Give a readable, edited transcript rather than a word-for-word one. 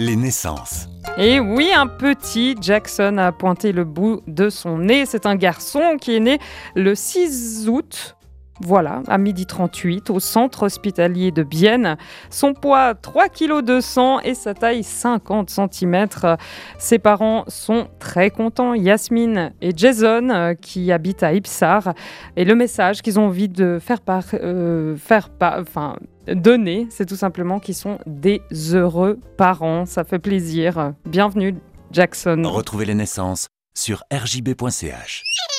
Les naissances. Et oui, un petit Jackson a pointé le bout de son nez. C'est un garçon qui est né le 6 août. Voilà, à 12h38, au centre hospitalier de Bienne. Son poids, 3,2 kg et sa taille, 50 cm. Ses parents sont très contents, Yasmine et Jason, qui habitent à Ipsar. Et le message qu'ils ont envie de donner, c'est tout simplement qu'ils sont des heureux parents. Ça fait plaisir. Bienvenue, Jackson. Retrouvez les naissances sur rjb.ch.